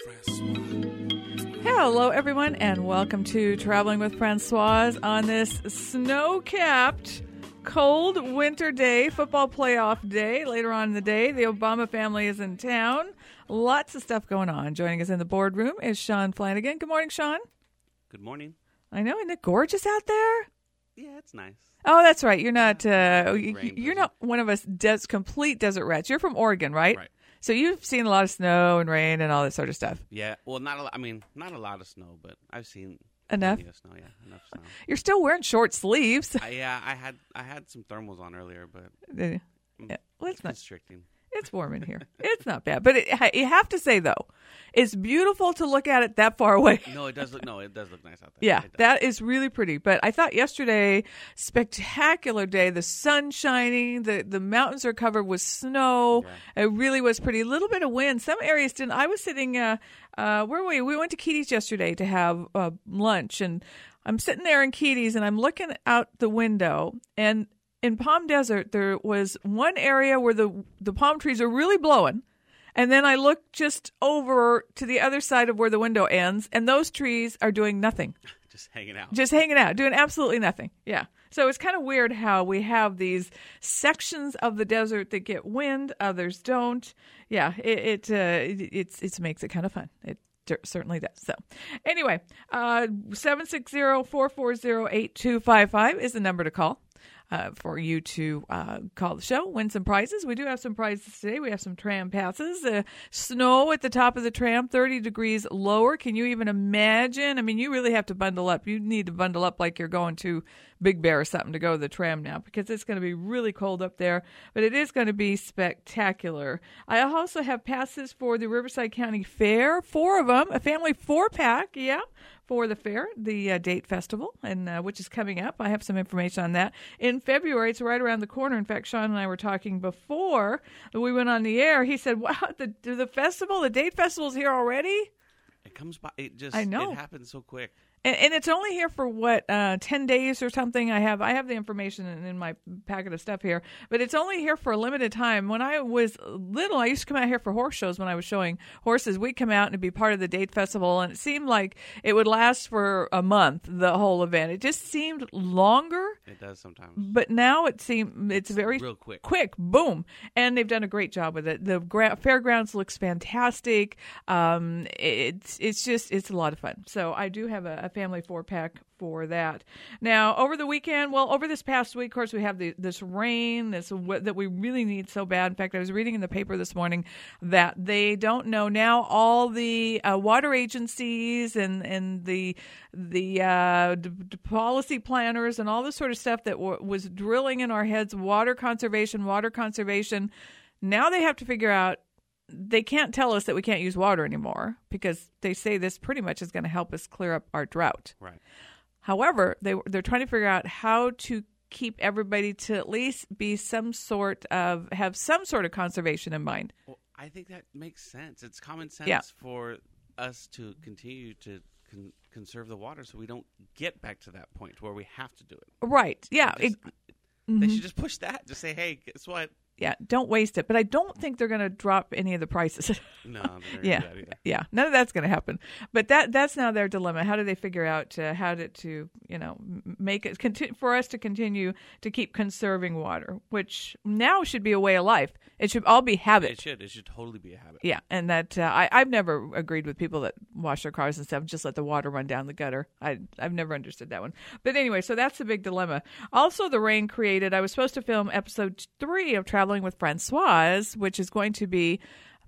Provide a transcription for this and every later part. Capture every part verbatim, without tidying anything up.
Hello, everyone, and welcome to Traveling with Francoise on this snow-capped, cold winter day, football playoff day. Later on in the day, the Obama family is in town. Lots of stuff going on. Joining us in the boardroom is Sean Flanagan. Good morning, Sean. Good morning. I know, isn't it gorgeous out there? Yeah, it's nice. Oh, that's right. You're not. Uh, Rain you're doesn't- not one of us des- complete desert rats. You're from Oregon, right? Right. So you've seen a lot of snow and rain and all that sort of stuff. Yeah, well, not a lot. I mean, not a lot of snow, but I've seen Enough? plenty of snow. Yeah, enough snow. You're still wearing short sleeves. I, yeah, I had I had some thermals on earlier, but Yeah. mm, Well, it's it's not. constricting. It's warm in here. It's not bad, but it, you have to say though, it's beautiful to look at it that far away. No, it does look. No, it does look nice out there. Yeah, It does. that is really pretty. But I thought yesterday, spectacular day. The sun shining. The the mountains are covered with snow. Yeah. It really was pretty. A little bit of wind. Some areas didn't. I was sitting. Uh, uh, where were we? We went to Keaty's yesterday to have uh, lunch, and I'm sitting there in Keaty's, and I'm looking out the window, and in Palm Desert, there was one area where the the palm trees are really blowing. And then I look just over to the other side of where the window ends, and those trees are doing nothing. Just hanging out. Just hanging out, doing absolutely nothing. Yeah. So it's kind of weird how we have these sections of the desert that get wind, others don't. Yeah, it it uh, it, it's, it makes it kind of fun. It certainly does. So anyway, uh, seven six zero, four four zero, eight two five five is the number to call. Uh, for you to uh, call the show, win some prizes. We do have some prizes today. We have some tram passes. Uh, snow at the top of the tram, thirty degrees lower. Can you even imagine? I mean, you really have to bundle up. You need to bundle up like you're going to Big Bear or something to go to the tram now, because it's going to be really cold up there, but it is going to be spectacular. I also have passes for the Riverside County Fair, four of them, a family four-pack, yeah, for the fair, the uh, Date Festival, and uh, which is coming up. I have some information on that. In February, it's right around the corner. In fact, Sean and I were talking before we went on the air. He said, wow, the, the festival, the Date Festival is here already? It comes by. It just. I know. It happens so quick. And, and it's only here for what, uh, ten days or something. I have I have the information in, in my packet of stuff here, but it's only here for a limited time. When I was little, I used to come out here for horse shows. When I was showing horses, we'd come out and be part of the Date Festival, and it seemed like it would last for a month, the whole event. It just seemed longer. It does sometimes. But now it seems it's very Real quick. quick, boom, and they've done a great job with it. The gra- fairgrounds looks fantastic. Um, it's it's just it's a lot of fun. So I do have a, a family four pack for that. Now over the weekend, well, over this past week, of course, we have the, this rain, this that we really need so bad. In fact, I was reading in the paper this morning that they don't know now. All the uh, water agencies and and the the uh, d- d- policy planners and all this sort of stuff that w- was drilling in our heads, water conservation, water conservation. Now they have to figure out, they can't tell us that we can't use water anymore, because they say this pretty much is going to help us clear up our drought. Right. However, they, they're trying to figure out how to keep everybody to at least be some sort of, have some sort of conservation in mind. Well, I think that makes sense. It's common sense Yeah. for us to continue to con- conserve the water, so we don't get back to that point where we have to do it. Right. Yeah. Just- it- They mhm. should just push that. Just say, hey, guess what? Yeah. Don't waste it. But I don't think they're going to drop any of the prices. No, they're not gonna Yeah, do that either. yeah, none of that's going to happen. But that that's now their dilemma. How do they figure out uh, how to, to you know m- make it conti- for us to continue to keep conserving water, which now should be a way of life. It should all be habit. It should. It should totally be a habit. Yeah, and that uh, I I've never agreed with people that wash their cars and stuff, just let the water run down the gutter. I I've never understood that one. But anyway, so that's the big dilemma. Also, the rain created. I was supposed to film episode three of Traveling with Francoise, which is going to be.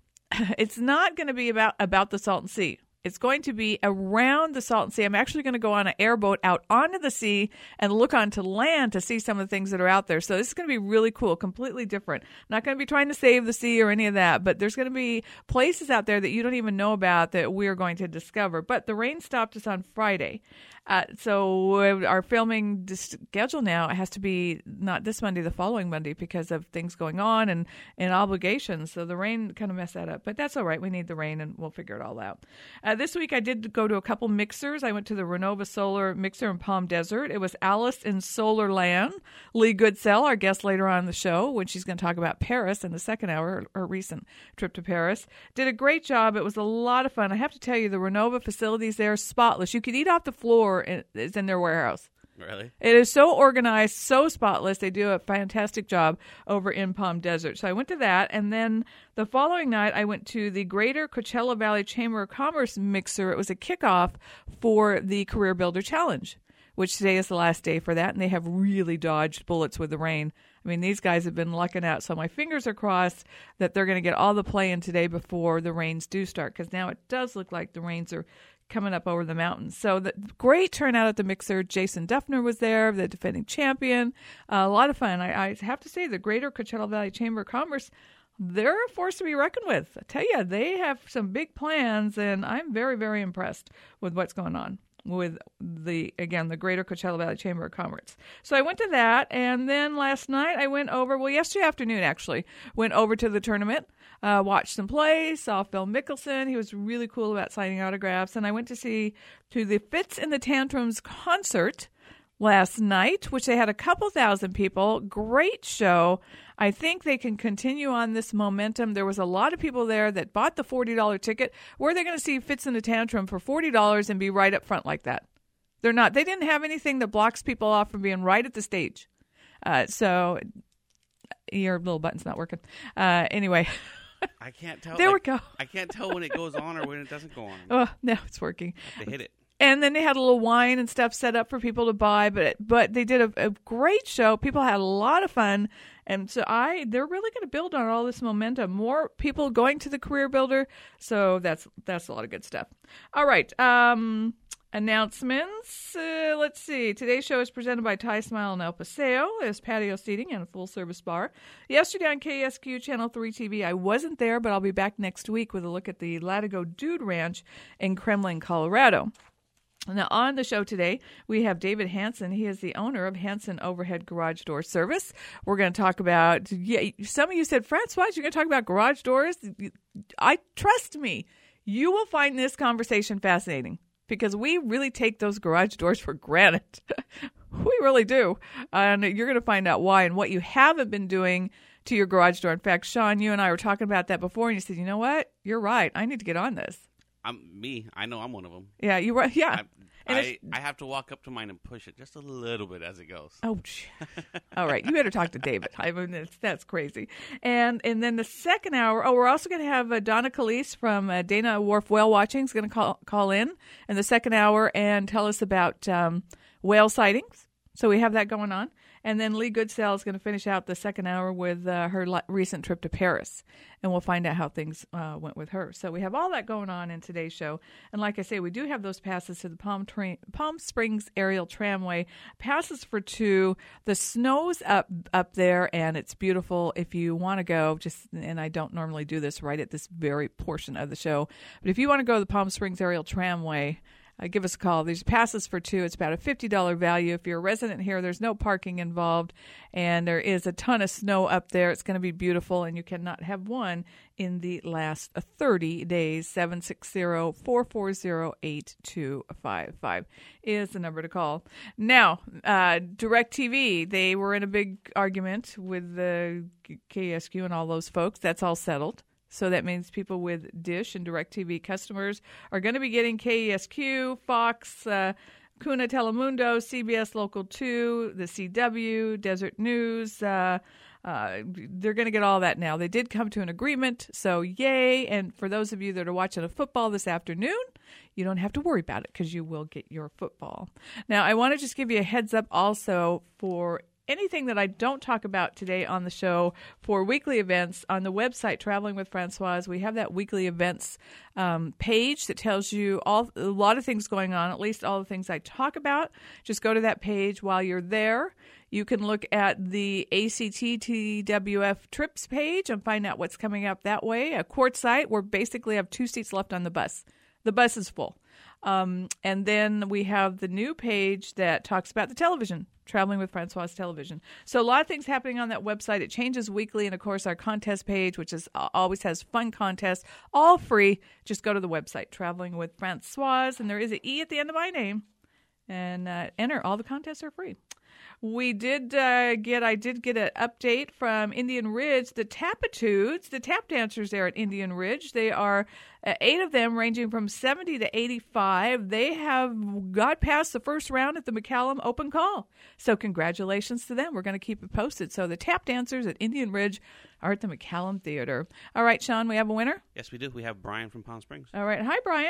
It's not going to be about, about the Salton Sea. It's going to be around the Salton Sea. I'm actually going to go on an airboat out onto the sea and look onto land to see some of the things that are out there. So this is going to be really cool, completely different. Not going to be trying to save the sea or any of that, but there's going to be places out there that you don't even know about that we are going to discover. But the rain stopped us on Friday. Uh, so our filming schedule now has to be not this Monday, the following Monday, because of things going on and, and obligations. So the rain kind of messed that up. But that's all right. We need the rain, and we'll figure it all out. Uh, this week I did go to a couple mixers. I went to the Renova Solar Mixer in Palm Desert. It was Alice in Solar Land. Lee Goodsell, our guest later on in the show, when she's going to talk about Paris in the second hour, her, her recent trip to Paris, did a great job. It was a lot of fun. I have to tell you, the Renova facilities there are spotless. You could eat off the floor. It's in their warehouse. Really? It is so organized, so spotless. They do a fantastic job over in Palm Desert. So I went to that, and then the following night I went to the Greater Coachella Valley Chamber of Commerce mixer. It was a kickoff for the Career Builder Challenge, which today is the last day for that, and they have really dodged bullets with the rain. I mean, these guys have been lucking out, so my fingers are crossed that they're going to get all the play in today before the rains do start, because now it does look like the rains are coming up over the mountains. So the great turnout at the mixer. Jason Duffner was there, the defending champion. Uh, a lot of fun. I, I have to say, the Greater Coachella Valley Chamber of Commerce, they're a force to be reckoned with. I tell you, they have some big plans, and I'm very, very impressed with what's going on with the, again, the Greater Coachella Valley Chamber of Commerce. So I went to that, and then last night I went over, well, yesterday afternoon actually, went over to the tournament, uh, watched them play, saw Phil Mickelson. He was really cool about signing autographs, and I went to see, to the Fits and the Tantrums concert last night, which they had a couple thousand people. Great show. I think they can continue on this momentum. There was a lot of people there that bought the forty dollars ticket. Where are they going to see Fits in a Tantrum for forty dollars and be right up front like that? They're not. They didn't have anything that blocks people off from being right at the stage. Uh, so your little button's not working. Uh, anyway. I can't tell. There like, we go. I can't tell when it goes on or when it doesn't go on. Oh, now it's working. I have to hit it. And then they had a little wine and stuff set up for people to buy, but but they did a, a great show. People had a lot of fun, and so I they're really going to build on all this momentum. More people going to the Career Builder, so that's that's a lot of good stuff. All right, um, announcements. Uh, let's see. Today's show is presented by Thai Smile in El Paseo. There's patio seating and a full service bar. Yesterday on K S Q Channel three T V, I wasn't there, but I'll be back next week with a look at the Latigo Dude Ranch in Kremlin, Colorado. Now, on the show today, we have David Hanson. He is the owner of Hanson Overhead Garage Door Service. We're going to talk about, yeah, some of you said, Francois, you're going to talk about garage doors? I trust me, you will find this conversation fascinating because we really take those garage doors for granted. We really do. And you're going to find out why and what you haven't been doing to your garage door. In fact, Sean, you and I were talking about that before, and you said, you know what? You're right. I need to get on this. I'm me. I know I'm one of them. Yeah, you were. Yeah. I, I, I have to walk up to mine and push it just a little bit as it goes. Oh, all right. You better talk to David. I mean, it's, that's crazy. And and then the second hour, oh, we're also going to have uh, Donna Calise from uh, Dana Wharf Whale Watching is going to call call in in the second hour and tell us about um, whale sightings. So we have that going on. And then Lee Goodsell is going to finish out the second hour with uh, her li- recent trip to Paris. And we'll find out how things uh, went with her. So we have all that going on in today's show. And like I say, we do have those passes to the Palm, tra- Palm Springs Aerial Tramway. Passes for two. The snow's up up there, and it's beautiful. If you want to go, just and I don't normally do this right at this very portion of the show, but if you want to go to the Palm Springs Aerial Tramway, Uh, give us a call. There's passes for two. It's about a fifty dollars value. If you're a resident here, there's no parking involved, and there is a ton of snow up there. It's going to be beautiful, and you cannot have one in the last thirty days. seven six zero, four four zero, eight two five five is the number to call. Now, uh, DirecTV, they were in a big argument with the K S Q and all those folks. That's all settled. So that means people with Dish and DirecTV customers are going to be getting K E S Q, Fox, uh, Kuna Telemundo, C B S Local two, the C W, Desert News. Uh, uh, they're going to get all that now. They did come to an agreement, so yay. And for those of you that are watching a football this afternoon, you don't have to worry about it because you will get your football. Now, I want to just give you a heads up also for anything that I don't talk about today on the show for weekly events on the website, Traveling with Francoise. We have that weekly events um, page that tells you all a lot of things going on, at least all the things I talk about. Just go to that page. While you're there, you can look at the A C T T W F trips page and find out what's coming up that way. A Quartzsite, we basically have two seats left on the bus. The bus is full. Um, and then we have the new page that talks about the television, Traveling with Francoise Television. So a lot of things happening on that website. It changes weekly. And, of course, our contest page, which is always has fun contests, all free. Just go to the website, Traveling with Francoise, and there is an E at the end of my name. And uh, enter. All the contests are free. We did uh, get, I did get an update from Indian Ridge. The Tapitudes, the tap dancers there at Indian Ridge, they are uh, eight of them ranging from seventy to eighty-five. They have got past the first round at the McCallum Open Call. So congratulations to them. We're going to keep it posted. So the tap dancers at Indian Ridge are at the McCallum Theater. All right, Sean, we have a winner? Yes, we do. We have Brian from Palm Springs. All right. Hi, Brian.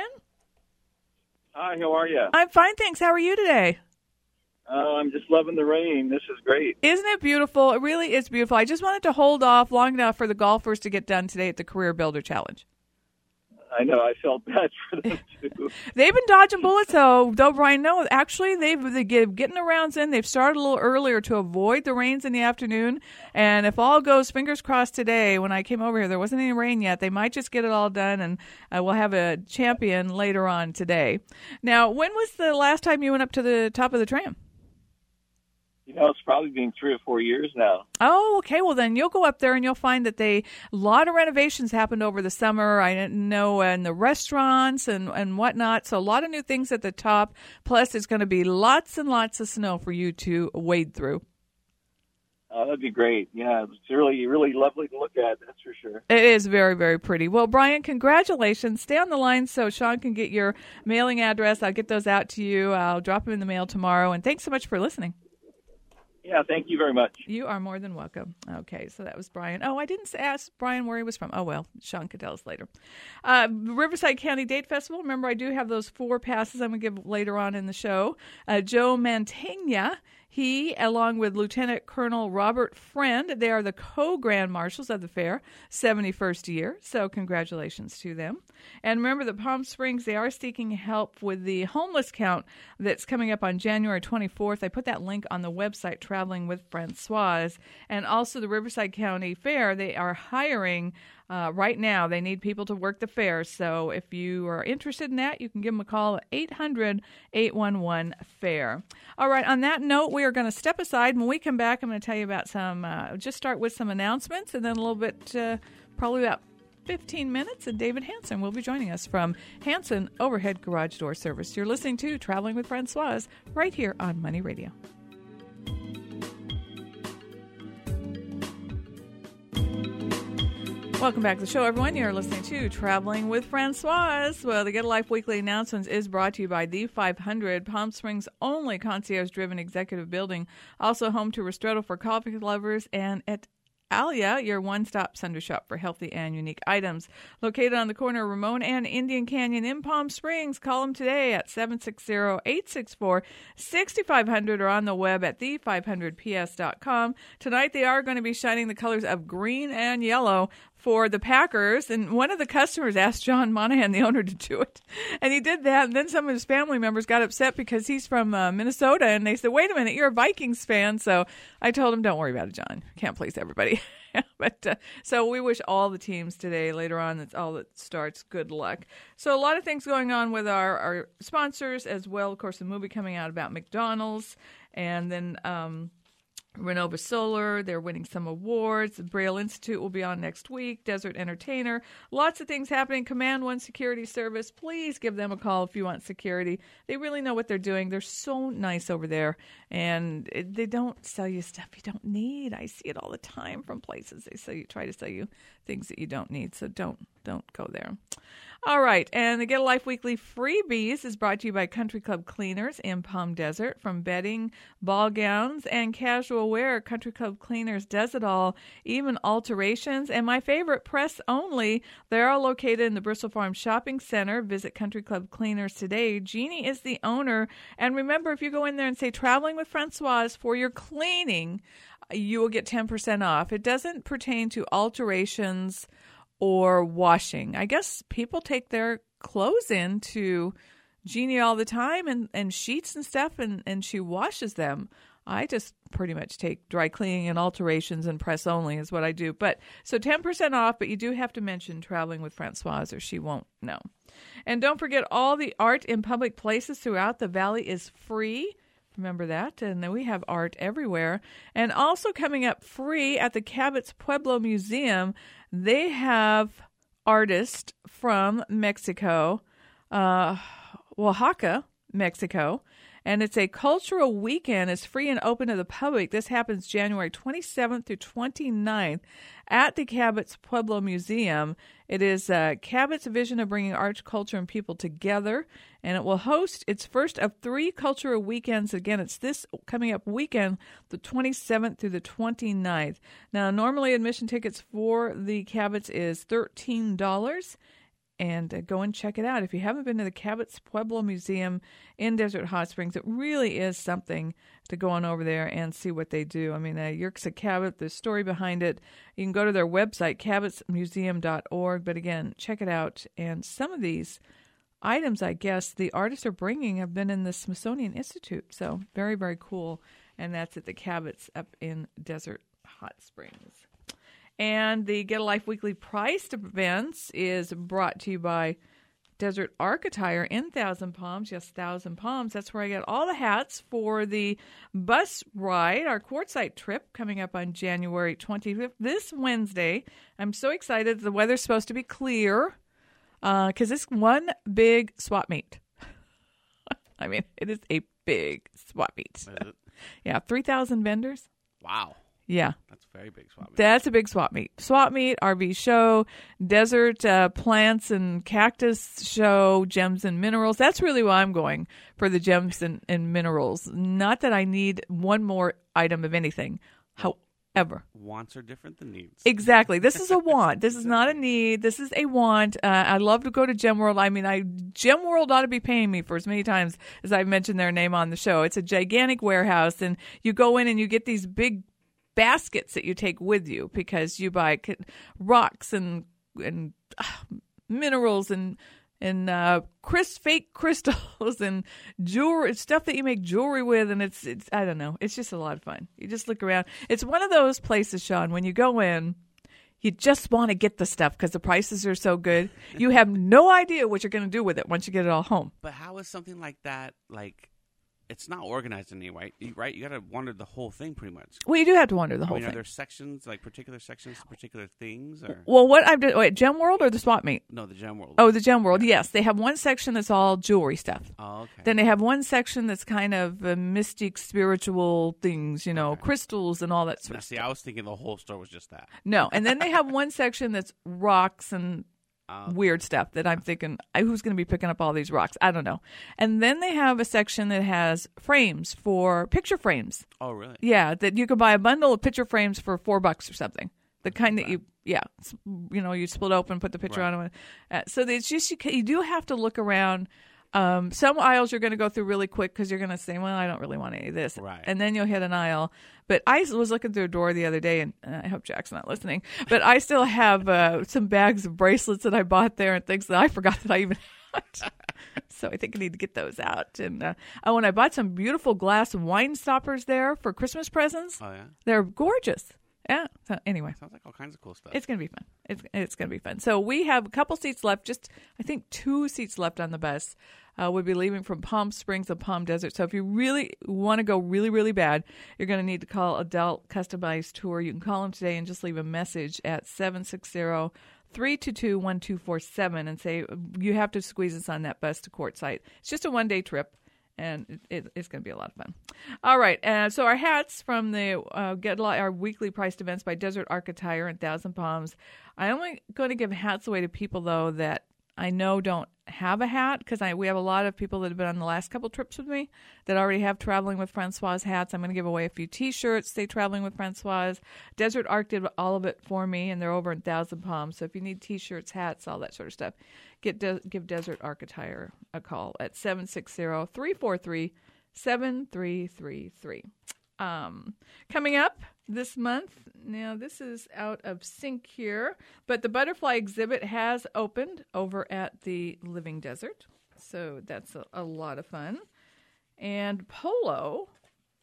Hi, how are you? I'm fine, thanks. How are you today? Uh, I'm just loving the rain. This is great. Isn't it beautiful? It really is beautiful. I just wanted to hold off long enough for the golfers to get done today at the Career Builder Challenge. I know. I felt bad for them, too. They've been dodging bullets, though, though, Brian. No, actually, they've they get, getting the rounds in. They've started a little earlier to avoid the rains in the afternoon. And if all goes, fingers crossed today, when I came over here, there wasn't any rain yet. They might just get it all done, and uh, we'll have a champion later on today. Now, when was the last time you went up to the top of the tram? You know, it's probably been three or four years now. Oh, okay. Well, then you'll go up there and you'll find that they a lot of renovations happened over the summer. I didn't know, and the restaurants and, and whatnot. So a lot of new things at the top. Plus, there's going to be lots and lots of snow for you to wade through. Oh, that'd be great. Yeah, it's really, really lovely to look at, that's for sure. It is very, very pretty. Well, Brian, congratulations. Stay on the line so Sean can get your mailing address. I'll get those out to you. I'll drop them in the mail tomorrow. And thanks so much for listening. Yeah, thank you very much. You are more than welcome. Okay, so that was Brian. Oh, I didn't ask Brian where he was from. Oh, well, Sean could tell us later. Uh, Riverside County Date Festival. Remember, I do have those four passes I'm going to give later on in the show. Uh, Joe Mantegna, he, along with Lieutenant Colonel Robert Friend, they are the co-grand marshals of the fair, seventy-first year. So congratulations to them. And remember that Palm Springs, they are seeking help with the homeless count that's coming up on January twenty-fourth. I put that link on the website, Traveling with Francoise. And also the Riverside County Fair, they are hiring uh, right now. They need people to work the fair. So if you are interested in that, you can give them a call at eight hundred, eight one one, FAIR. All right, on that note, we are going to step aside. When we come back, I'm going to tell you about some, uh, just start with some announcements, and then a little bit, uh, probably about fifteen minutes, and David Hanson will be joining us from Hanson Overhead Garage Door Service. You're listening to Traveling with Francoise right here on Money Radio. Welcome back to the show, everyone. You're listening to Traveling with Francoise. Well, the Get a Life Weekly Announcements is brought to you by The five hundred, Palm Springs' only concierge-driven executive building, also home to Ristretto for coffee lovers, and at Alia, your one-stop Sunday shop for healthy and unique items. Located on the corner of Ramon and Indian Canyon in Palm Springs. Call them today at seven six zero, eight six four, six five zero zero or on the web at the five hundred p s dot com. Tonight they are going to be shining the colors of green and yellow for the Packers, and one of the customers asked John Monahan, the owner, to do it, and he did that, and then some of his family members got upset because he's from uh, Minnesota, and they said, wait a minute, you're a Vikings fan, so I told him, don't worry about it, John. Can't please everybody. But uh, so we wish all the teams today, later on, that's all that starts, good luck. So a lot of things going on with our, our sponsors as well. Of course, the movie coming out about McDonald's, and then um, Renova Solar, they're winning some awards. The Braille Institute will be on next week. Desert Entertainer. Lots of things happening. Command One Security Service. Please give them a call if you want security. They really know what they're doing. They're so nice over there. And it, they don't sell you stuff you don't need. I see it all the time from places. They sell you, try to sell you things that you don't need. So don't, don't go there. All right, and the Get a Life Weekly Freebies is brought to you by Country Club Cleaners in Palm Desert. From bedding, ball gowns, and casual wear, Country Club Cleaners does it all, even alterations. And my favorite, press only. They're all located in the Bristol Farm Shopping Center. Visit Country Club Cleaners today. Jeannie is the owner. And remember, if you go in there and say Traveling with Francoise for your cleaning, you will get ten percent off. It doesn't pertain to alterations or washing. I guess people take their clothes in to Jeannie all the time, and, and sheets and stuff, and, and she washes them. I just pretty much take dry cleaning and alterations and press only is what I do. But so ten percent off, but you do have to mention Traveling with Francoise or she won't know. And don't forget, all the art in public places throughout the valley is free. Remember that? And then we have art everywhere. And also coming up free at the Cabot's Pueblo Museum, they have artists from Mexico, uh, Oaxaca, Mexico. And it's a cultural weekend. It's free and open to the public. This happens January twenty-seventh through twenty-ninth at the Cabot's Pueblo Museum. It is uh, Cabot's vision of bringing art, culture, and people together. And it will host its first of three cultural weekends. Again, it's this coming up weekend, the twenty-seventh through the twenty-ninth. Now, normally admission tickets for the Cabot's is thirteen dollars. And uh, go and check it out. If you haven't been to the Cabot's Pueblo Museum in Desert Hot Springs, it really is something to go on over there and see what they do. I mean, uh, Yerxa Cabot, the story behind it, you can go to their website, cabots museum dot org. But again, check it out. And some of these items, I guess, the artists are bringing have been in the Smithsonian Institute. So very, very cool. And that's at the Cabot's up in Desert Hot Springs. And the Get a Life Weekly Priced events is brought to you by Desert Archetyre in Thousand Palms. Yes, Thousand Palms. That's where I get all the hats for the bus ride, our quartzite trip coming up on January twenty-fifth, this Wednesday. I'm so excited. The weather's supposed to be clear because uh, it's one big swap meet. I mean, it is a big swap meet. Is it? Yeah, three thousand vendors. Wow. Yeah. That's a very big swap meet. That's a big swap meet. Swap meet, R V show, desert uh, plants and cactus show, gems and minerals. That's really why I'm going for the gems and, and minerals. Not that I need one more item of anything. However. Wants are different than needs. Exactly. This is a want. This is not a need. This is a want. Uh, I love to go to Gem World. I mean, I Gem World ought to be paying me for as many times as I've mentioned their name on the show. It's a gigantic warehouse, and you go in and you get these big baskets that you take with you because you buy rocks and and uh, minerals and and uh, Chris fake crystals and jewelry stuff that you make jewelry with, and it's it's I don't know, it's just a lot of fun. You just look around. It's one of those places, Sean, when you go in, you just want to get the stuff because the prices are so good. You have no idea what you're going to do with it once you get it all home. But how is something like that like? It's not organized in any way, right? You got to wander the whole thing pretty much. Well, you do have to wander the I whole mean, thing. Are there sections, like particular sections, particular things? Or? Well, what I've done, wait, Gem World or the swap meet? No, the Gem World. Oh, the Gem World, yes. They have one section that's all jewelry stuff. Oh, okay. Then they have one section that's kind of uh, mystic, spiritual things, you know, okay. crystals and all that sort now, of see, stuff. I was thinking the whole store was just that. No, and then they have one section that's rocks and Um, weird stuff that I'm thinking, who's going to be picking up all these rocks? I don't know. And then they have a section that has frames for picture frames. Oh, really? Yeah, that you can buy a bundle of picture frames for four bucks or something. The kind that you, yeah, you know, you split open, put the picture right. on it. Uh, so it's just, you, you do have to look around. Um, some aisles you're going to go through really quick because you're going to say, well, I don't really want any of this. Right. And then you'll hit an aisle. But I was looking through a door the other day, and uh, I hope Jack's not listening, but I still have uh, some bags of bracelets that I bought there and things that I forgot that I even had. So I think I need to get those out. And uh, oh, and I bought some beautiful glass wine stoppers there for Christmas presents. Oh, yeah? They're gorgeous. Yeah. So anyway. Sounds like all kinds of cool stuff. It's going to be fun. It's it's going to be fun. So we have a couple seats left, just I think two seats left on the bus. Uh, we'll be leaving from Palm Springs and Palm Desert. So if you really want to go really, really bad, you're going to need to call Adult Customized Tour. You can call them today and just leave a message at seven six zero, three two two, one two four seven and say you have to squeeze us on that bus to Quartzsite. It's just a one-day trip. And it, it, it's going to be a lot of fun. All right. Uh, so our hats from the uh, Get our weekly priced events by Desert Archetyre and Thousand Palms. I'm only going to give hats away to people, though, that I know don't have a hat because I we have a lot of people that have been on the last couple trips with me that already have Traveling with Francoise hats. I'm going to give away a few T-shirts, say Traveling with Francoise. Desert Arc did all of it for me, and they're over in Thousand Palms. So if you need T-shirts, hats, all that sort of stuff, get De- give Desert Archetyre a call at seven six zero, three four three, seven three three three. Um, coming up this month, now this is out of sync here, but the butterfly exhibit has opened over at the Living Desert, so that's a, a lot of fun. And Polo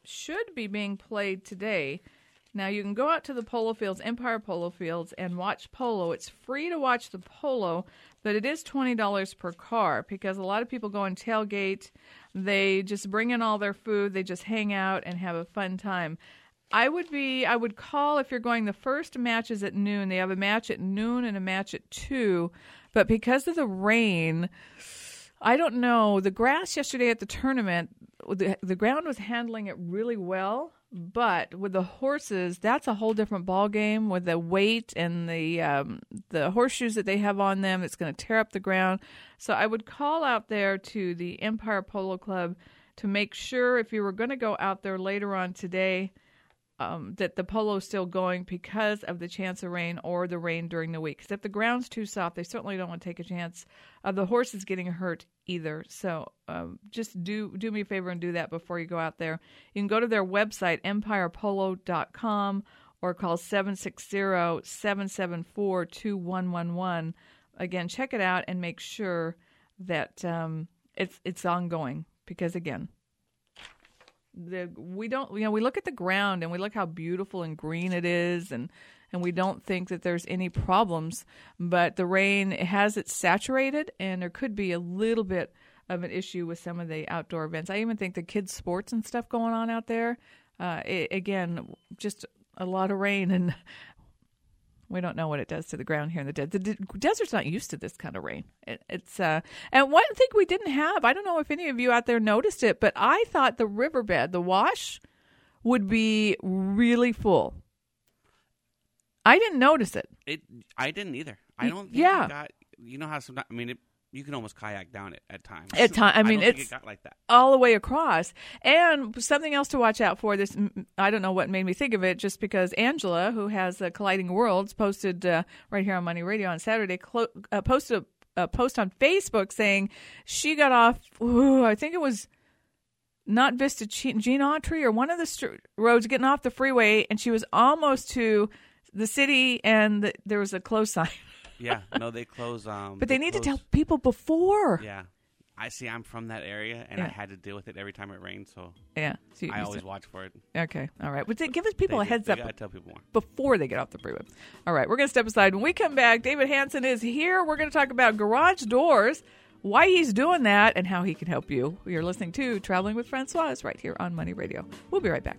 should be being played today. Now, you can go out to the polo fields, Empire Polo Fields, and watch polo. It's free to watch the polo, but it is twenty dollars per car because a lot of people go and tailgate. They just bring in all their food. They just hang out and have a fun time. I would be, I would call if you're going, the first match is at noon. They have a match at noon and a match at two, but because of the rain, I don't know. The grass yesterday at the tournament, the, the ground was handling it really well, but with the horses, that's a whole different ball game with the weight and the um, the horseshoes that they have on them. It's going to tear up the ground. So I would call out there to the Empire Polo Club to make sure if you were going to go out there later on today, Um, that the polo is still going because of the chance of rain or the rain during the week. Because if the ground's too soft, they certainly don't want to take a chance of the horses getting hurt either. So um, just do do me a favor and do that before you go out there. You can go to their website, empire polo dot com, or call seven six zero, seven seven four, two one one one. Again, check it out and make sure that um, it's it's ongoing because, again, The, we don't, you know, we look at the ground and we look how beautiful and green it is, and, and we don't think that there's any problems. But the rain has it saturated, and there could be a little bit of an issue with some of the outdoor events. I even think the kids' sports and stuff going on out there. Uh, it, again, just a lot of rain, and we don't know what it does to the ground here in the desert. The de- desert's not used to this kind of rain. It, it's uh, and one thing we didn't have, I don't know if any of you out there noticed it, but I thought the riverbed, the wash, would be really full. I didn't notice it. It. I didn't either. I don't think yeah. it got, you know how sometimes, I mean, it, you can almost kayak down it at times. At time, I mean, I don't it's think it got like that. all the way across. And something else to watch out for. This, I don't know what made me think of it, just because Angela, who has uh, Colliding Worlds, posted uh, right here on Money Radio on Saturday, clo- uh, posted a, a post on Facebook saying she got off. Ooh, I think it was not Vista Gene Autry or one of the st- roads, getting off the freeway, and she was almost to the city, and the, there was a close sign. Yeah, no, they close. Um, but they, they need close, to tell people before. Yeah, I see. I'm from that area, and yeah. I had to deal with it every time it rained, so yeah, so you, I you always said, watch for it. Okay, all right. But give us people they, a heads they up. Gotta tell people more Before they get off the freeway. All right, we're going to step aside. When we come back, David Hanson is here. We're going to talk about garage doors, why he's doing that, and how he can help you. You're listening to Traveling with Francoise right here on Money Radio. We'll be right back.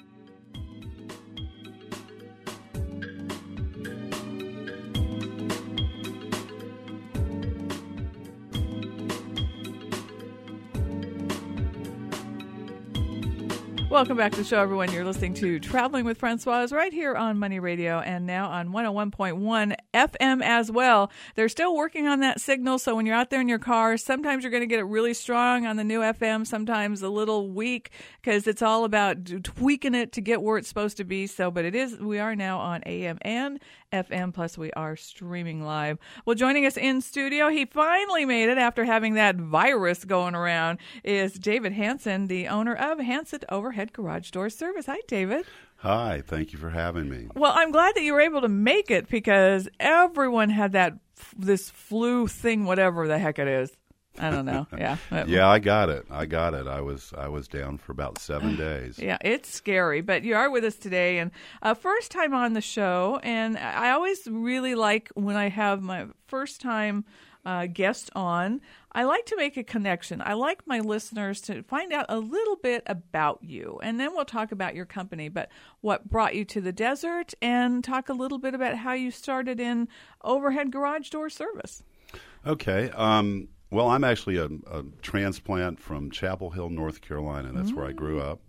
Welcome back to the show, everyone. You're listening to Traveling with Francoise right here on Money Radio and now on one oh one point one F M as well. They're still working on that signal, so when you're out there in your car, sometimes you're going to get it really strong on the new F M, sometimes a little weak because it's all about tweaking it to get where it's supposed to be. So, but it is, we are now on A M and F M, plus we are streaming live. Well, joining us in studio, he finally made it after having that virus going around, is David Hanson, the owner of Hanson Overhead Garage Door Service. Hi, David. Hi, thank you for having me. Well, I'm glad that you were able to make it because everyone had that, this flu thing, whatever the heck it is. I don't know. Yeah. Yeah, I got it. I got it. I was I was down for about seven days. Yeah, it's scary, but you are with us today, and uh, first time on the show, and I always really like when I have my first time uh, guest on, I like to make a connection. I like my listeners to find out a little bit about you, and then we'll talk about your company, but what brought you to the desert, and talk a little bit about how you started in overhead garage door service. Okay. Um, well, I'm actually a, a transplant from Chapel Hill, North Carolina. That's mm-hmm. where I grew up.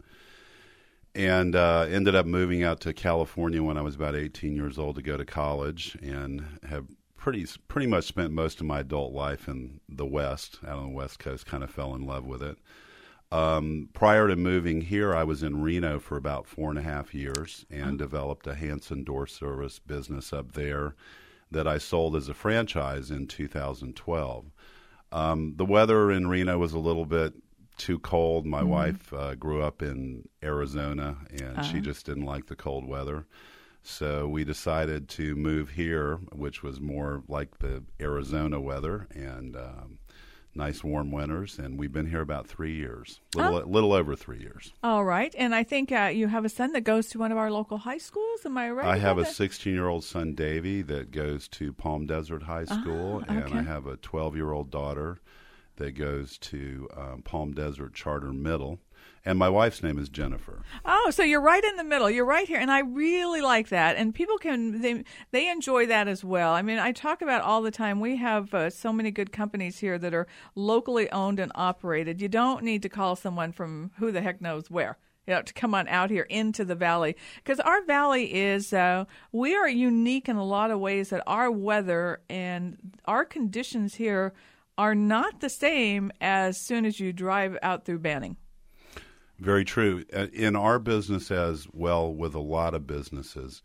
And uh, ended up moving out to California when I was about eighteen years old to go to college, and have pretty pretty much spent most of my adult life in the West, out on the West Coast, kind of fell in love with it. Um, prior to moving here, I was in Reno for about four and a half years and mm-hmm. developed a Hanson Door Service business up there that I sold as a franchise in two thousand twelve. Um, the weather in Reno was a little bit too cold. My mm-hmm. wife uh, grew up in Arizona, and uh-huh. she just didn't like the cold weather. So we decided to move here, which was more like the Arizona weather, and um, nice warm winters, and we've been here about three years, little, oh. little over three years. All right, and I think uh, you have a son that goes to one of our local high schools, am I right? I have a sixteen-year-old son, Davey, that goes to Palm Desert High School, ah, okay. and I have a twelve-year-old daughter that goes to um, Palm Desert Charter Middle. And my wife's name is Jennifer. Oh, so you're right in the middle. You're right here. And I really like that. And people can, they, they enjoy that as well. I mean, I talk about all the time, we have uh, so many good companies here that are locally owned and operated. You don't need to call someone from who the heck knows where, you know, to come on out here into the valley. Because our valley is, uh, we are unique in a lot of ways that our weather and our conditions here are not the same as soon as you drive out through Banning. Very true. In our business, as well with a lot of businesses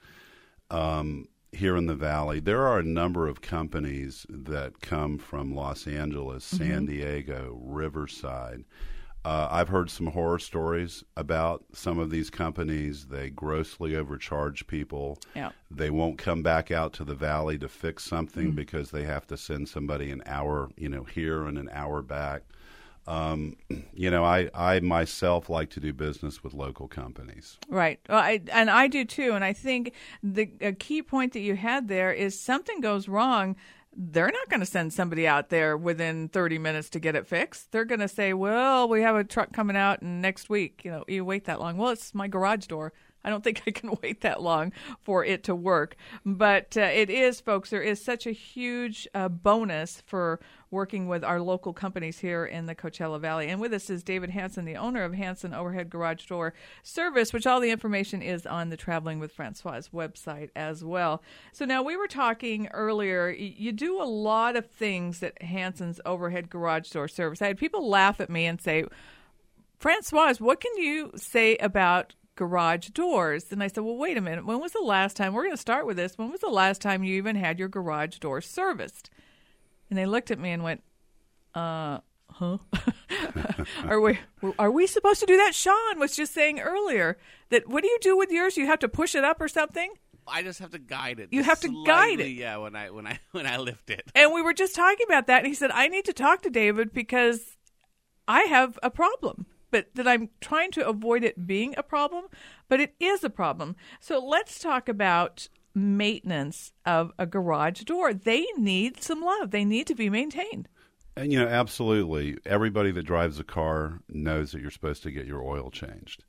um, here in the Valley, there are a number of companies that come from Los Angeles, mm-hmm. San Diego, Riverside. Uh, I've heard some horror stories about some of these companies. They grossly overcharge people. Yeah. They won't come back out to the Valley to fix something mm-hmm. because they have to send somebody an hour, you know, here and an hour back. Um, you know, I, I myself like to do business with local companies. Right. Well, I, and I do too. And I think the a key point that you had there is something goes wrong, they're not going to send somebody out there within thirty minutes to get it fixed. They're going to say, well, we have a truck coming out and next week, you know, you wait that long. Well, it's my garage door. I don't think I can wait that long for it to work. But uh, it is, folks, there is such a huge uh, bonus for working with our local companies here in the Coachella Valley. And with us is David Hanson, the owner of Hanson Overhead Garage Door Service, which all the information is on the Traveling with Francois website as well. So now we were talking earlier, you do a lot of things at Hanson's Overhead Garage Door Service. I had people laugh at me and say, Francois, what can you say about garage doors? And I said, well, wait a minute. When was the last time, we're going to start with this, when was the last time you even had your garage door serviced? And they looked at me and went, uh, huh? are we are we supposed to do that? Sean was just saying earlier that what do you do with yours? You have to push it up or something? I just have to guide it. You have to slightly, guide it. Yeah, when I when I when I lift it. And we were just talking about that, and he said, I need to talk to David because I have a problem. But that I'm trying to avoid it being a problem, but it is a problem. So let's talk about maintenance of a garage door. They need some love. They need to be maintained. And, you know, absolutely. Everybody that drives a car knows that you're supposed to get your oil changed.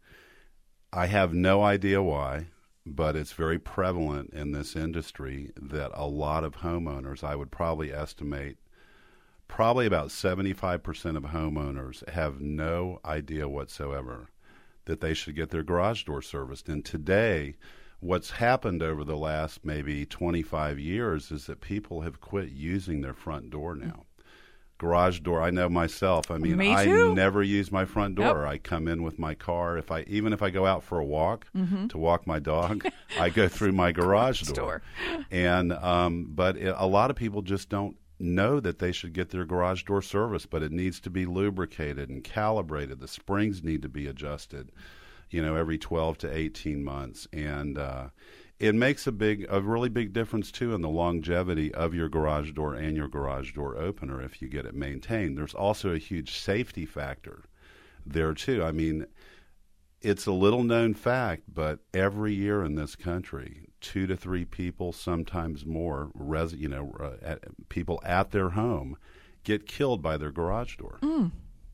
I have no idea why, but it's very prevalent in this industry that a lot of homeowners, I would probably estimate, probably about seventy-five percent of homeowners have no idea whatsoever that they should get their garage door serviced. And today, what's happened over the last maybe twenty-five years is that people have quit using their front door now. Garage door, I know myself. I mean, Me I too. never use my front door. Yep. I come in with my car. If I even if I go out for a walk mm-hmm. to walk my dog, I go through my garage door. door. And um, but it, a lot of people just don't know that they should get their garage door serviced, but it needs to be lubricated and calibrated. The springs need to be adjusted, you know, every twelve to eighteen months. And uh, it makes a big, a really big difference, too, in the longevity of your garage door and your garage door opener if you get it maintained. There's also a huge safety factor there, too. I mean, it's a little known fact, but every year in this country, two to three people, sometimes more, res, you know, uh, at, people at their home get killed by their garage door. Mm.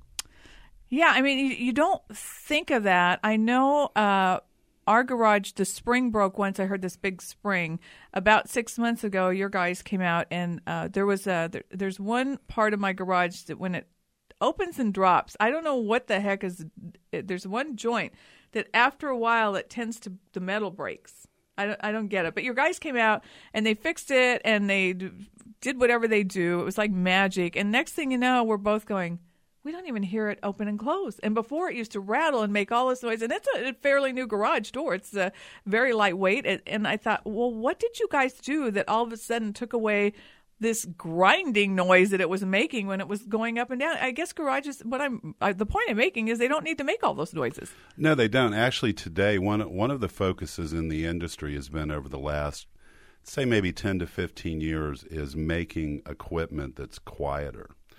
Yeah, I mean, you, you don't think of that. I know uh, our garage, the spring broke once. I heard this big spring. About six months ago, your guys came out, and uh, there was a, there, there's one part of my garage that when it opens and drops, I don't know what the heck is, there's one joint that after a while it tends to, the metal breaks. I don't, I don't get it. But your guys came out and they fixed it and they d- did whatever they do. It was like magic. And next thing you know, we're both going, we don't even hear it open and close. And before it used to rattle and make all this noise. And it's a, a fairly new garage door. It's uh, very lightweight. And, and I thought, well, what did you guys do that all of a sudden took away this grinding noise that it was making when it was going up and down? I guess garages, what I'm, I, the point I'm making is they don't need to make all those noises. No, they don't. Actually, today, one, one of the focuses in the industry has been over the last, say maybe ten to fifteen years, is making equipment that's quieter.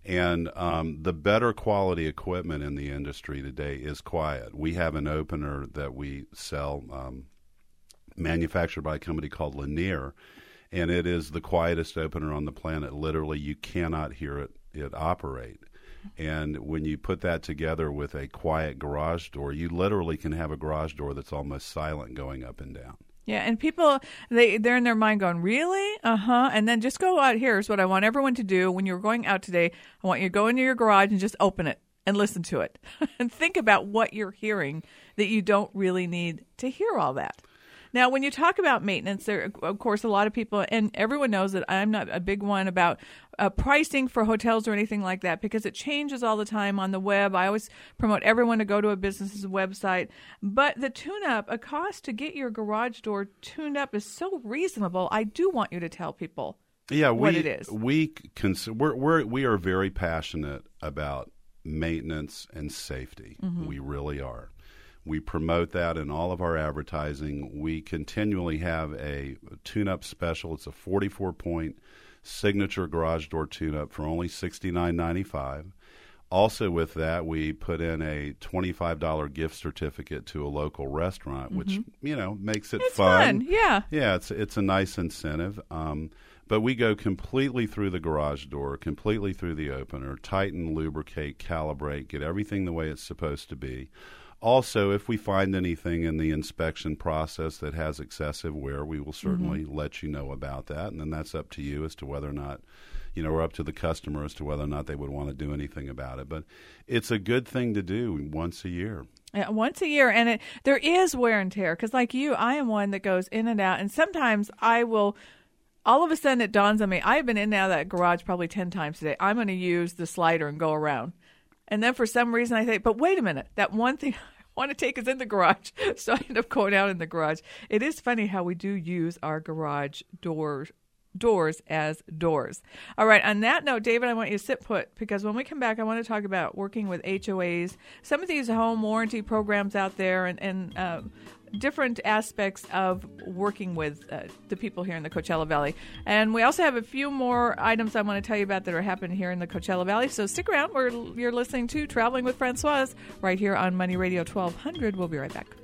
And um, the better quality equipment in the industry today is quiet. We have an opener that we sell, um, manufactured by a company called Lanier, and it is the quietest opener on the planet. Literally, you cannot hear it, it operate. And when you put that together with a quiet garage door, you literally can have a garage door that's almost silent going up and down. Yeah, and people, they, they're in their mind going, really? Uh-huh. And then just go out. Here's what I want everyone to do when you're going out today. I want you to go into your garage and just open it and listen to it. And think about what you're hearing, that you don't really need to hear all that. Now, when you talk about maintenance, there, of course, a lot of people, and everyone knows that I'm not a big one about uh, pricing for hotels or anything like that, because it changes all the time on the web. I always promote everyone to go to a business's website. But the tune-up, a cost to get your garage door tuned up is so reasonable. I do want you to tell people yeah, we, what it is. We, cons- we're, we're, we are very passionate about maintenance and safety. Mm-hmm. We really are. We promote that in all of our advertising. We continually have a tune-up special. It's a forty-four point signature garage door tune-up for only sixty-nine ninety-five. Also with that, we put in a twenty-five dollars gift certificate to a local restaurant, mm-hmm. which, you know, makes it it's fun. fun. Yeah. Yeah, it's, it's a nice incentive. Um, but we go completely through the garage door, completely through the opener, tighten, lubricate, calibrate, get everything the way it's supposed to be. Also, if we find anything in the inspection process that has excessive wear, we will certainly mm-hmm. let you know about that. And then that's up to you as to whether or not, you know, or up to the customer as to whether or not they would want to do anything about it. But it's a good thing to do once a year. Yeah, once a year. And it, there is wear and tear, because like you, I am one that goes in and out. And sometimes I will, all of a sudden it dawns on me, I have been in and out of that garage probably ten times today. I'm going to use the slider and go around. And then for some reason I think, but wait a minute, that one thing I want to take is in the garage. So I end up going out in the garage. It is funny how we do use our garage doors doors as doors. All right. On that note, David, I want you to sit put, because when we come back, I want to talk about working with H O As, some of these home warranty programs out there, and, and uh, different aspects of working with uh, the people here in the Coachella Valley. And we also have a few more items I want to tell you about that are happening here in the Coachella Valley. So stick around. We're, you're listening to Traveling with Francoise right here on Money Radio twelve hundred. We'll be right back.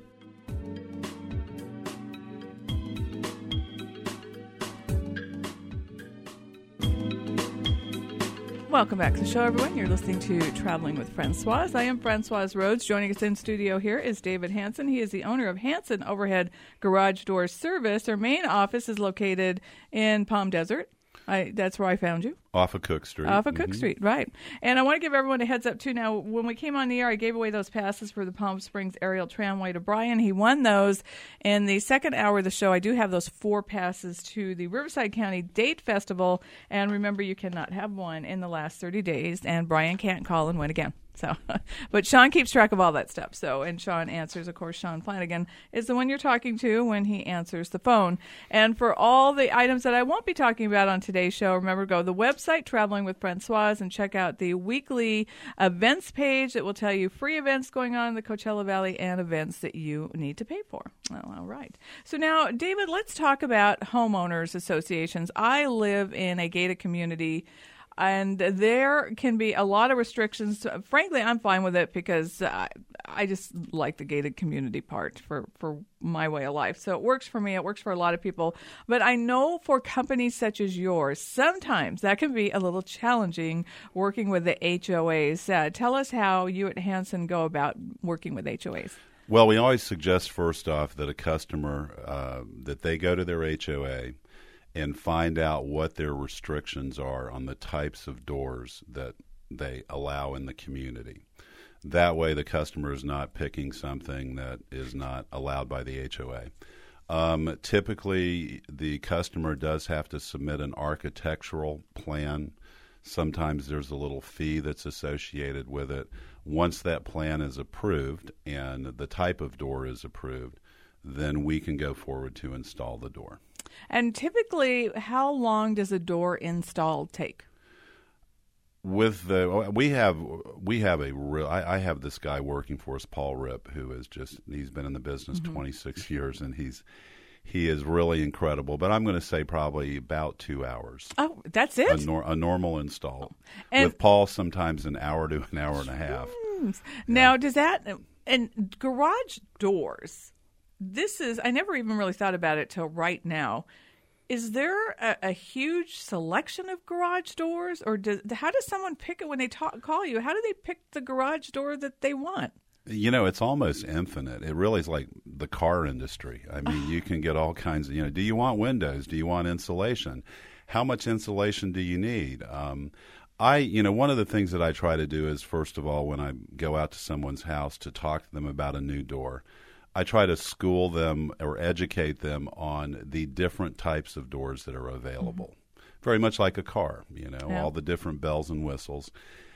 Welcome back to the show, everyone. You're listening to Traveling with Francoise. I am Francoise Rhodes. Joining us in studio here is David Hanson. He is the owner of Hanson Overhead Garage Door Service. Our main office is located in Palm Desert. I, that's where I found you. Off of Cook Street. Off of Cook mm-hmm. Street, right. And I want to give everyone a heads up, too. Now, when we came on the air, I gave away those passes for the Palm Springs Aerial Tramway to Brian. He won those. In the second hour of the show, I do have those four passes to the Riverside County Date Festival. And remember, you cannot have one in the last thirty days, and Brian can't call and win again. So, but Sean keeps track of all that stuff. So, and Sean answers, of course, Sean Flanagan is the one you're talking to when he answers the phone. And for all the items that I won't be talking about on today's show, remember, go to the website, Traveling with Francoise, and check out the weekly events page that will tell you free events going on in the Coachella Valley and events that you need to pay for. Well, all right. So now, David, let's talk about homeowners associations. I live in a gated community, and there can be a lot of restrictions. Frankly, I'm fine with it because I, I just like the gated community part for, for my way of life. So it works for me. It works for a lot of people. But I know for companies such as yours, sometimes that can be a little challenging working with the H O As. Uh, tell us how you at Hanson go about working with H O As. Well, we always suggest first off that a customer, uh, that they go to their H O A and find out what their restrictions are on the types of doors that they allow in the community. That way the customer is not picking something that is not allowed by the H O A. Um, typically, the customer does have to submit an architectural plan. Sometimes there's a little fee that's associated with it. Once that plan is approved and the type of door is approved, then we can go forward to install the door. And typically, how long does a door install take? With the we have we have a real I, I have this guy working for us, Paul Ripp, who is just he's been in the business mm-hmm. twenty-six years, and he's he is really incredible. But I'm going to say probably about two hours. Oh, that's it? A, nor- a normal install. And with Paul, sometimes an hour to an hour and a half. Now, does that, and garage doors, this is, I never even really thought about it till right now. Is there a, a huge selection of garage doors, or does, how does someone pick it when they talk, call you? How do they pick the garage door that they want? You know, it's almost infinite. It really is like the car industry. I mean, you can get all kinds of, you know, do you want windows? Do you want insulation? How much insulation do you need? Um, I, you know, one of the things that I try to do is, first of all, when I go out to someone's house to talk to them about a new door, I try to school them or educate them on the different types of doors that are available. Mm-hmm. Very much like a car, you know, yeah. all the different bells and whistles.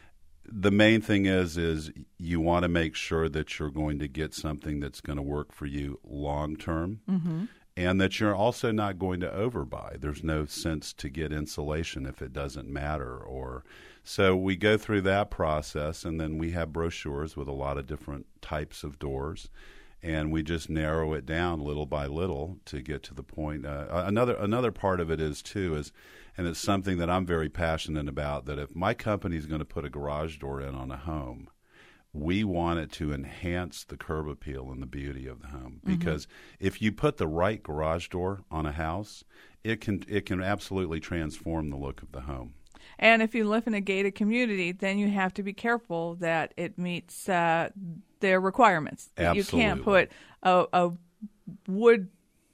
The main thing is, is you want to make sure that you're going to get something that's going to work for you long term, mm-hmm. and that you're also not going to overbuy. There's no sense to get insulation if it doesn't matter. Or so we go through that process, and then we have brochures with a lot of different types of doors, and we just narrow it down little by little to get to the point. Uh, another another part of it is too is. And it's something that I'm very passionate about, that if my company is going to put a garage door in on a home, we want it to enhance the curb appeal and the beauty of the home. Because mm-hmm. if you put the right garage door on a house, it can it can absolutely transform the look of the home. And if you live in a gated community, then you have to be careful that it meets uh, their requirements. That Absolutely. You can't put a, a wood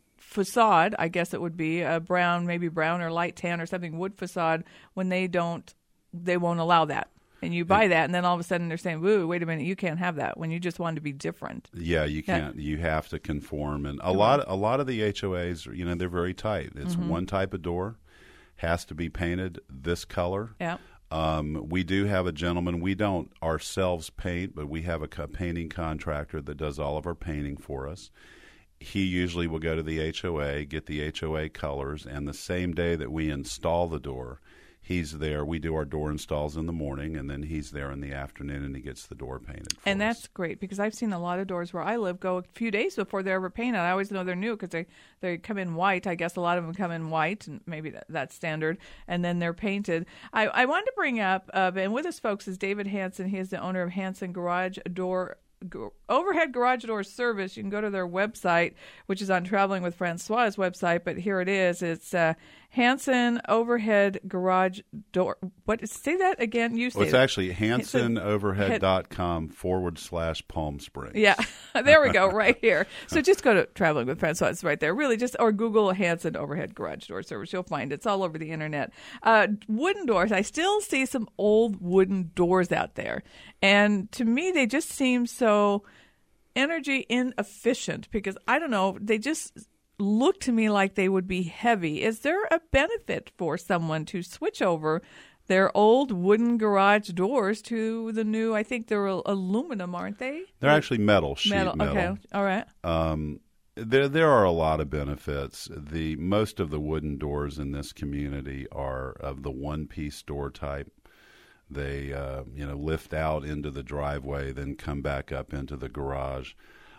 facade, I guess it would be a brown, maybe brown or light tan or something, wood facade, when they don't, they won't allow that. And you buy that, and then all of a sudden they're saying, "Woo, wait a minute, you can't have that," when you just want to be different. Yeah, you can't. Yeah. You have to conform, and a lot, a lot of the H O As, you know, they're very tight. It's mm-hmm. one type of door, has to be painted this color. Yeah. Um, we do have a gentleman. We don't ourselves paint, but we have a painting contractor that does all of our painting for us. He usually will go to the H O A, get the H O A colors, and the same day that we install the door, he's there. We do our door installs in the morning, and then he's there in the afternoon, and he gets the door painted for And us. that's great, because I've seen a lot of doors where I live go a few days before they're ever painted. I always know they're new because they, they come in white. I guess a lot of them come in white, and maybe that, that's standard, and then they're painted. I, I wanted to bring up, uh, and with us, folks, is David Hanson. He is the owner of Hanson Garage Door Overhead Garage Door Service. You can go to their website, which is on Traveling with Francois' website, but here it is. It's uh, Hanson Overhead Garage Door. What? Say that again. You say well, it's actually Hanson Overhead dot com forward slash Palm Springs. Yeah, there we go, right here. So just go to Traveling with Francois. It's right there. Really, just or Google Hanson Overhead Garage Door Service. You'll find it. It's all over the internet. Uh, wooden doors. I still see some old wooden doors out there, and to me, they just seem so energy inefficient, because I don't know, they just look to me like they would be heavy. Is there a benefit for someone to switch over their old wooden garage doors to the new, I think they're aluminum, aren't they? They're actually metal, sheet metal. metal. Okay, all right. Um, there there are a lot of benefits. The most of the wooden doors in this community are of the one-piece door type. They, uh, you know, lift out into the driveway, then come back up into the garage.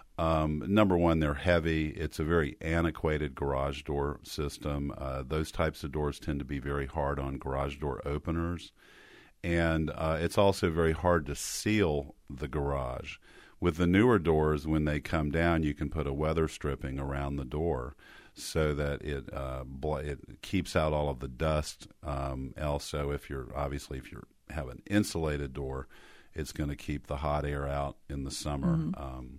Um, number one, they're heavy. It's a very antiquated garage door system. Uh, those types of doors tend to be very hard on garage door openers. And uh, it's also very hard to seal the garage. With the newer doors, when they come down, you can put a weather stripping around the door so that it uh, bl- it keeps out all of the dust. Um, also, if you're obviously if you're have an insulated door, it's going to keep the hot air out in the summer. Mm-hmm. Um,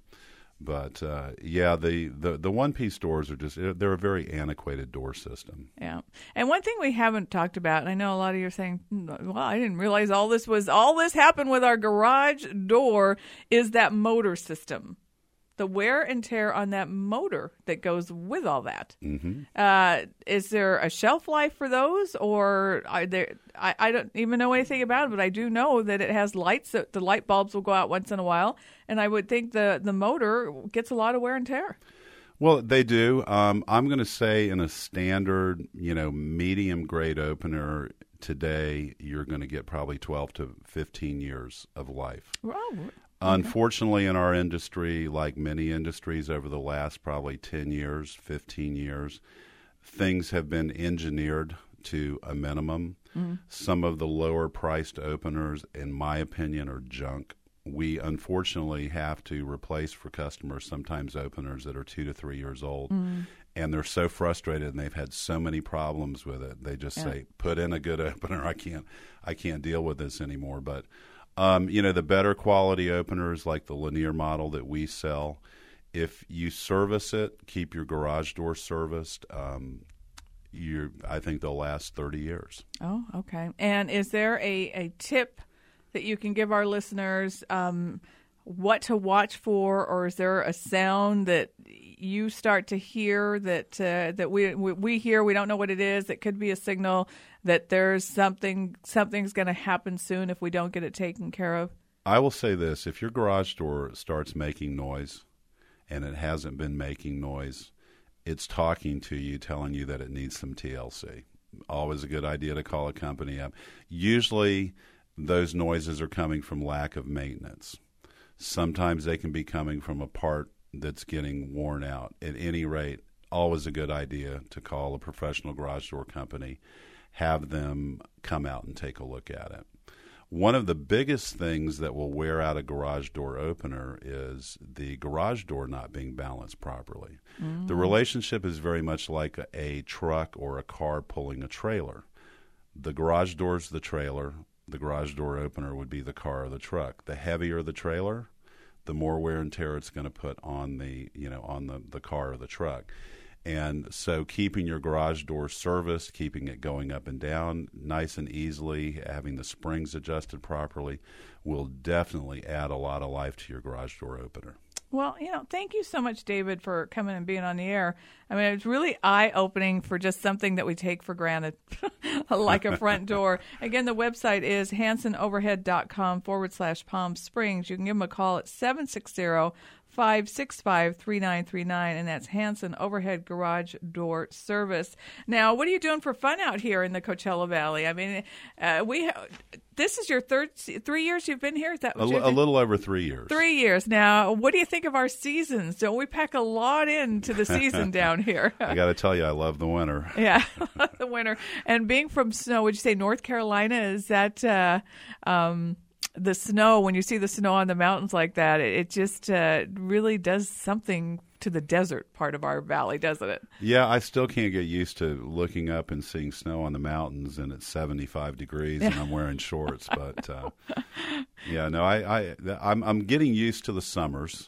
but uh, yeah, the, the, the one-piece doors are just, they're a very antiquated door system. Yeah. And one thing we haven't talked about, and I know a lot of you are saying, well, I didn't realize all this was, all this happened with our garage door, is that motor system. The wear and tear on that motor that goes with all that. Mm-hmm. Uh, is there a shelf life for those, or are there? I, I don't even know anything about it, but I do know that it has lights. That the light bulbs will go out once in a while, and I would think the the motor gets a lot of wear and tear. Well, they do. Um, I'm going to say in a standard, you know, medium grade opener today, you're going to get probably twelve to fifteen years of life. Oh. Unfortunately, in our industry, like many industries over the last probably ten years, fifteen years, things have been engineered to a minimum. Mm. Some of the lower priced openers, in my opinion, are junk. We unfortunately have to replace for customers sometimes openers that are two to three years old. Mm. And they're so frustrated, and they've had so many problems with it. They just yeah. say, "Put in a good opener. I can't, I can't deal with this anymore." But um, you know, the better quality openers, like the Lanier model that we sell, if you service it, keep your garage door serviced. Um, you, I think they'll last thirty years. Oh, okay. And is there a, a tip that you can give our listeners? Um, what to watch for, or is there a sound that you start to hear that uh, that we, we we hear, we don't know what it is, that could be a signal that there's something something's going to happen soon if we don't get it taken care of? I will say this: if your garage door starts making noise, and it hasn't been making noise, it's talking to you, telling you that it needs some T L C. Always a good idea to call a company up. Usually, those noises are coming from lack of maintenance. Sometimes they can be coming from a part that's getting worn out. At any rate, always a good idea to call a professional garage door company, have them come out and take a look at it. One of the biggest things that will wear out a garage door opener is the garage door not being balanced properly. Mm. The relationship is very much like a, a truck or a car pulling a trailer. The garage door is the trailer. The garage door opener would be the car or the truck. The heavier the trailer, the more wear and tear it's going to put on the, you know, on the, the car or the truck. And so keeping your garage door serviced, keeping it going up and down nice and easily, having the springs adjusted properly will definitely add a lot of life to your garage door opener. Well, you know, thank you so much, David, for coming and being on the air. I mean, it's really eye-opening for just something that we take for granted, like a front door. Again, the website is hansenoverhead.com forward slash Palm Springs. You can give them a call at seven six zero, five six five, three nine three nine, and that's Hanson Overhead Garage Door Service. Now, what are you doing for fun out here in the Coachella Valley? I mean, uh, we ha- this is your third three years you've been here? Is that a, l- a little over three years. Three years. Now, what do you think of our seasons? Don't we pack a lot into the season down here? I got to tell you, I love the winter. Yeah, the winter. And being from snow, would you say North Carolina, is that uh, um, the snow, when you see the snow on the mountains like that, it, it just uh, really does something to the desert part of our valley, doesn't it? Yeah, I still can't get used to looking up and seeing snow on the mountains and it's seventy-five degrees and I'm wearing shorts. But uh, yeah, no, I, I, I'm, I'm getting used to the summers.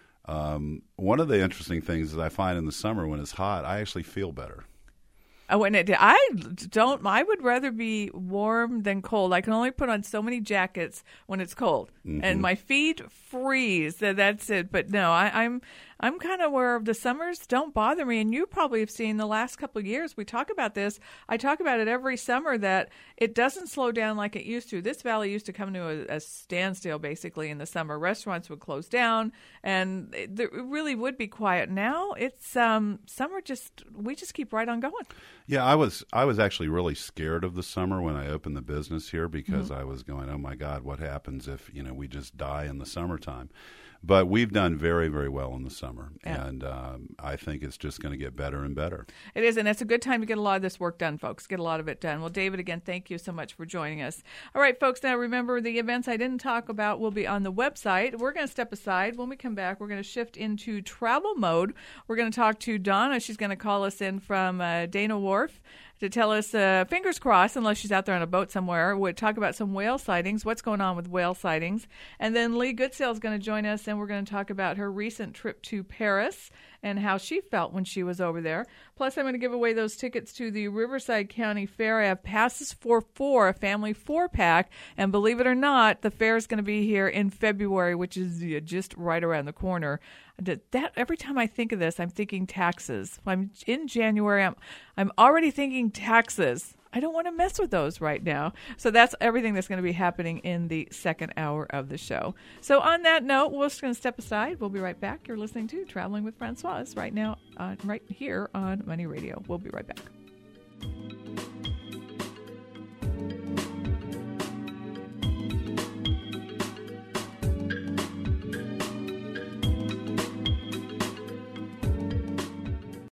Um, one of the interesting things is I find in the summer when it's hot, I actually feel better. Uh, when it, I don't, I would rather be warm than cold. I can only put on so many jackets when it's cold, mm-hmm. and my feet freeze. That's it. But no, I, I'm, I'm kind of where the summers don't bother me. And you probably have seen the last couple of years. We talk about this. I talk about it every summer that it doesn't slow down like it used to. This valley used to come to a, a standstill basically in the summer. Restaurants would close down, and it, it really would be quiet. Now it's um, summer. Just we just keep right on going. Yeah, I was I was actually really scared of the summer when I opened the business here because mm-hmm. I was going, oh my God, what happens if, you know, we just die in the summertime? But we've done very, very well in the summer, yeah. and um, I think it's just going to get better and better. It is, and it's a good time to get a lot of this work done, folks. Get a lot of it done. Well, David, again, thank you so much for joining us. All right, folks, now remember the events I didn't talk about will be on the website. We're going to step aside. When we come back, we're going to shift into travel mode. We're going to talk to Donna. She's going to call us in from uh, Dana Wharf to tell us, uh, fingers crossed, unless she's out there on a boat somewhere, we'll talk about some whale sightings, what's going on with whale sightings. And then Lee Goodsell is going to join us, and we're going to talk about her recent trip to Paris and how she felt when she was over there. Plus, I'm going to give away those tickets to the Riverside County Fair. I have passes for four, a family four-pack. And believe it or not, the fair is going to be here in February, which is just right around the corner. That every time I think of this, I'm thinking taxes. I'm in January. I'm I'm already thinking taxes. I don't want to mess with those right now. So that's everything that's going to be happening in the second hour of the show. So on that note, we're just going to step aside. We'll be right back. You're listening to Traveling with Francoise right now, uh, right here on Money Radio. We'll be right back.